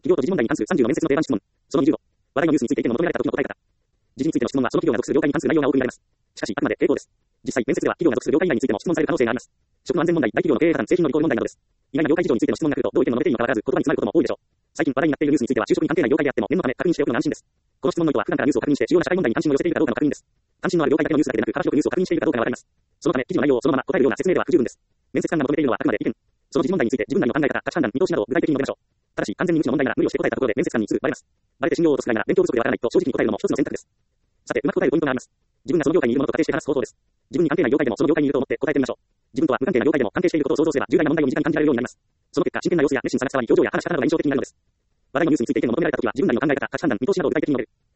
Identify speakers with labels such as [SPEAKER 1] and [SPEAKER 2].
[SPEAKER 1] 企業と時事問題に関する30の面接の定番質問。その20を、話題のニュースについて意見の求められた時の答え方。時事についての質問はその企業が属する業界に関する内容が多く見られます。しかし、あくまで傾向です。実際、面接では企業が属する業界以外についても質問される可能性があります。食の安全問題、大企業の経営破綻、製品のリコール問題などです。意外な業界事情についての質問が来ると、どう意見の述べていいのかわからず、言葉に詰まることも多いでしょう。最近話題になっているニュースについては、就職に関係ない業界であっても、念のため確認しておくのが安心です。この質問の意図は、普段からニュースを確認して、主要な社会問題に関心を寄せているかどうかの確認です。関心のある業界だけのニュースだけでなく、幅広くニュースを確認しているかどうかがわかります。そのため、記事の内容をそのまま答えるような説明では不十分です。面接官が求めているのはあくまで意見。その時事問題について自分なりの考え方、価値判断、見通しなどを具体的に述べましょう。ただし、完全に無知の問題なら無理をして答えたところで面接官にすぐバレます。バレて信用を落とすくらいなら勉強不足でわからないと正直に答えるのも一つの選択です。さて、うまく答えるポイントがあります。自分がその業界にいるものと仮定して話す方法です。自分に関係ない業界でもその業界にいると思って答えてみましょう。自分とは無関係な業界でも関係していることを想像すれば、重大な問題を身近に感じられるようになります。その結果、真剣な様子や熱心さが伝わり、表情や話し方などが印象的になるのです。話題のニュースについて意見を求められたときは、自分なりの考え方、価値判断、見通しなどを具体的に述べる。